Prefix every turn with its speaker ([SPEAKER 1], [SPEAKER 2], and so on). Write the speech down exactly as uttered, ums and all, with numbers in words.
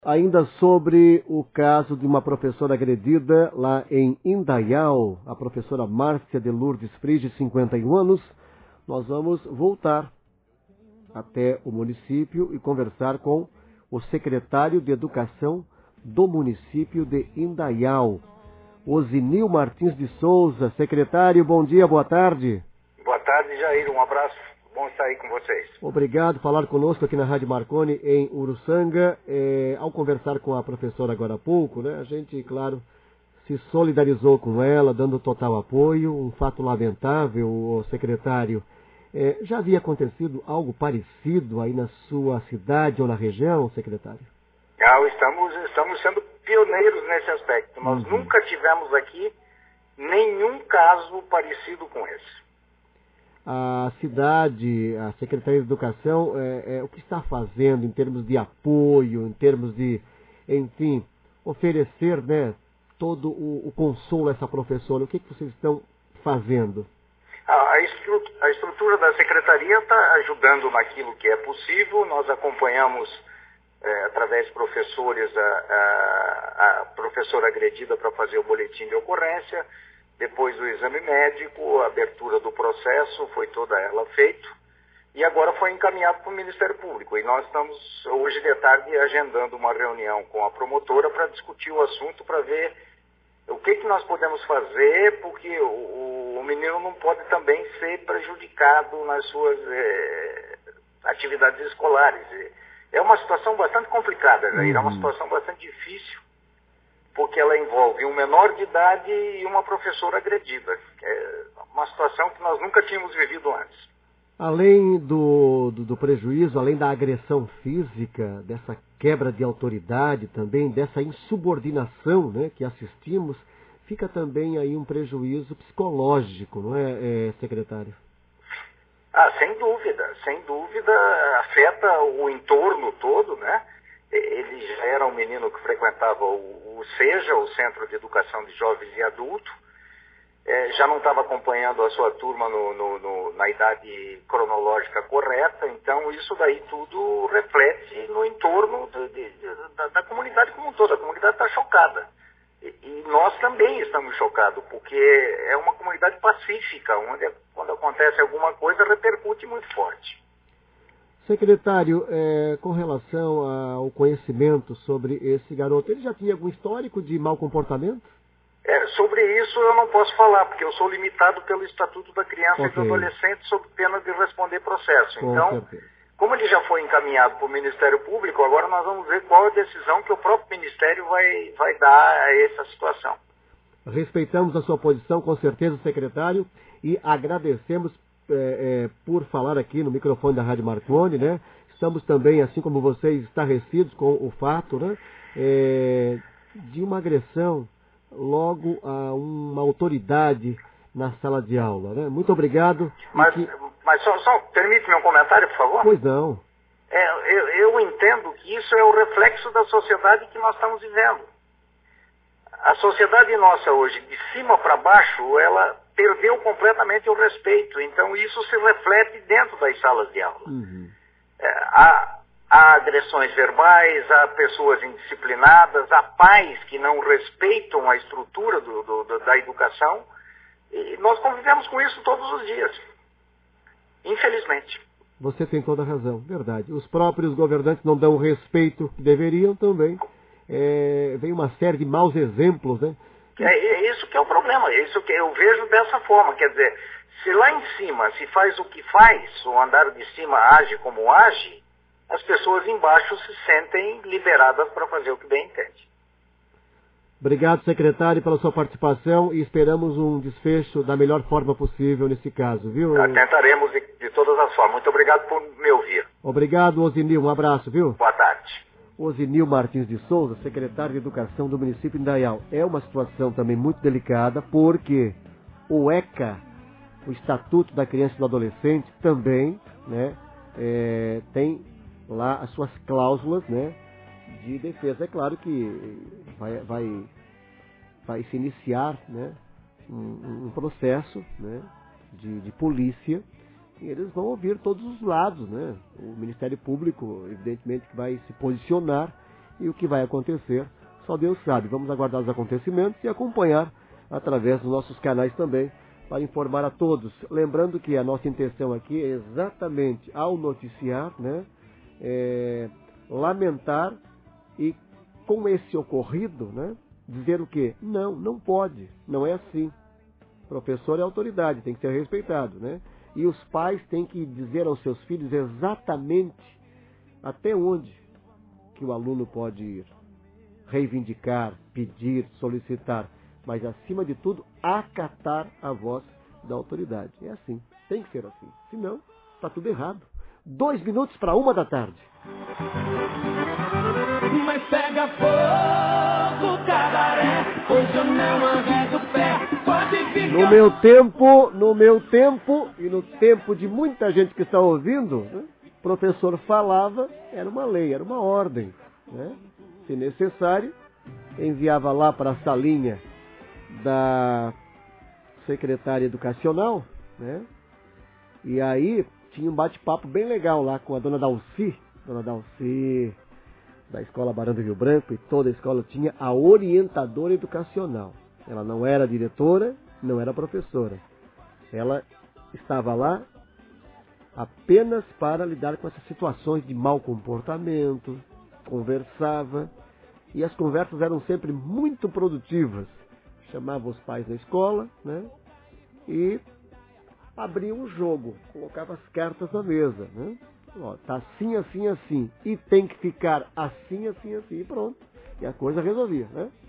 [SPEAKER 1] Ainda sobre o caso de uma professora agredida lá em Indaial, a professora Márcia de Lourdes Frige, cinquenta e um anos, nós vamos voltar até o município e conversar com o secretário de Educação do município de Indaial, Osinil Martins de Souza. Secretário, bom dia, boa tarde.
[SPEAKER 2] Boa tarde, Jair, um abraço. Bom estar aí com vocês.
[SPEAKER 1] Obrigado por falar conosco aqui na Rádio Marconi, em Uruçanga. É, ao conversar com a professora agora há pouco, né, a gente, claro, se solidarizou com ela, dando total apoio. Um fato lamentável, secretário. É, já havia acontecido algo parecido aí na sua cidade ou na região, secretário?
[SPEAKER 2] Não, estamos, estamos sendo pioneiros nesse aspecto. Nós
[SPEAKER 1] Uhum.
[SPEAKER 2] nunca tivemos aqui nenhum caso parecido com esse.
[SPEAKER 1] A cidade, a Secretaria de Educação, é, é, o que está fazendo em termos de apoio, em termos de, enfim, oferecer, né, todo o, o consolo a essa professora? O que, que vocês estão fazendo?
[SPEAKER 2] A, a, estrutura, a estrutura da Secretaria está ajudando naquilo que é possível. Nós acompanhamos, é, através de professores, a, a, a professora agredida para fazer o boletim de ocorrência. Depois do exame médico, a abertura do processo, foi toda ela feita. E agora foi encaminhado para o Ministério Público. E nós estamos, hoje de tarde, agendando uma reunião com a promotora para discutir o assunto, para ver o que, que nós podemos fazer, porque o, o menino não pode também ser prejudicado nas suas é, atividades escolares. É uma situação bastante complicada, Jair. Uhum. É uma situação bastante difícil, porque ela envolve um menor de idade e uma professora agredida. É uma situação que nós nunca tínhamos vivido antes.
[SPEAKER 1] Além do, do, do prejuízo, além da agressão física, dessa quebra de autoridade também, dessa insubordinação, né, que assistimos, fica também aí um prejuízo psicológico, não é, é, secretário?
[SPEAKER 2] Ah, sem dúvida, sem dúvida, afeta o entorno todo, né? Ele já era um menino que frequentava o, o SEJA, o Centro de Educação de Jovens e Adultos, é, já não estava acompanhando a sua turma no, no, no, na idade cronológica correta, então isso daí tudo reflete no entorno de, de, de, da, da comunidade como um todo. A comunidade está chocada. E, e nós também estamos chocados, porque é uma comunidade pacífica, onde quando acontece alguma coisa repercute muito forte.
[SPEAKER 1] Secretário, é, com relação ao conhecimento sobre esse garoto, ele já tinha algum histórico de mau comportamento?
[SPEAKER 2] É, sobre isso eu não posso falar, porque eu sou limitado pelo Estatuto da Criança okay. e do Adolescente sob pena de responder processo.
[SPEAKER 1] Com
[SPEAKER 2] então,
[SPEAKER 1] certeza.
[SPEAKER 2] Como ele já foi encaminhado para o Ministério Público, agora nós vamos ver qual a decisão que o próprio Ministério vai, vai dar a essa situação.
[SPEAKER 1] Respeitamos a sua posição, com certeza, secretário, e agradecemos É, é, por falar aqui no microfone da Rádio Marconi, né? Estamos também, assim como vocês, estarrecidos com o fato, né? É, de uma agressão logo a uma autoridade na sala de aula, né? Muito obrigado.
[SPEAKER 2] Mas,
[SPEAKER 1] que...
[SPEAKER 2] mas só, só permite-me um comentário, por favor?
[SPEAKER 1] Pois não.
[SPEAKER 2] É, eu, eu entendo que isso é o reflexo da sociedade que nós estamos vivendo. A sociedade nossa hoje, de cima para baixo, ela perdeu completamente o respeito. Então isso se reflete dentro das salas de aula.
[SPEAKER 1] Uhum.
[SPEAKER 2] É, há, há agressões verbais, há pessoas indisciplinadas, há pais que não respeitam a estrutura do, do, do, da educação. E nós convivemos com isso todos os dias. Infelizmente.
[SPEAKER 1] Você tem toda a razão, verdade. Os próprios governantes não dão o respeito que deveriam também. É, vem uma série de maus exemplos, né?
[SPEAKER 2] É, é isso que é o problema, é isso que eu vejo dessa forma, quer dizer, se lá em cima se faz o que faz, o andar de cima age como age, as pessoas embaixo se sentem liberadas para fazer o que bem entende.
[SPEAKER 1] Obrigado, secretário, pela sua participação e esperamos um desfecho da melhor forma possível nesse caso, viu?
[SPEAKER 2] Tentaremos de, de todas as formas. Muito obrigado por me ouvir.
[SPEAKER 1] Obrigado, Osinil, um abraço, viu?
[SPEAKER 2] Boa tarde.
[SPEAKER 1] Osinil Martins de Souza, secretário de Educação do município de Indaial. É uma situação também muito delicada, porque o ECA, o Estatuto da Criança e do Adolescente, também, né, é, tem lá as suas cláusulas, né, de defesa. É claro que vai, vai, vai se iniciar, né, um, um processo, né, de, de polícia. E eles vão ouvir todos os lados, né? O Ministério Público, evidentemente, que vai se posicionar E o que vai acontecer, só Deus sabe. Vamos aguardar os acontecimentos e acompanhar através dos nossos canais também, para informar a todos. Lembrando que a nossa intenção aqui é exatamente, ao noticiar, né, é, lamentar e, com esse ocorrido, né, dizer o quê? Não, não pode, não é assim. O professor é autoridade, tem que ser respeitado, né? E os pais têm que dizer aos seus filhos exatamente até onde que o aluno pode ir. Reivindicar, pedir, solicitar, mas acima de tudo, acatar a voz da autoridade. É assim, tem que ser assim. Senão, está tudo errado. Dois minutos para uma da tarde.
[SPEAKER 3] Mas pega fogo, cabaré, hoje eu não arredo o pé, pode ficar...
[SPEAKER 1] No meu tempo, no meu tempo e no tempo de muita gente que está ouvindo, né, o professor falava, era uma lei, era uma ordem, né? Se necessário, enviava lá para a salinha da secretária educacional, né? E aí tinha um bate-papo bem legal lá com a dona Dalci, dona Dalci, da escola Barão do Rio Branco, e toda a escola tinha a orientadora educacional. Ela não era diretora, não era professora. Ela estava lá apenas para lidar com essas situações de mau comportamento, conversava, e as conversas eram sempre muito produtivas. Chamava os pais da escola, né, e abria um jogo, colocava as cartas na mesa, né? Ó, tá assim, assim, assim, e tem que ficar assim, assim, assim, e pronto. E a coisa resolvia, né?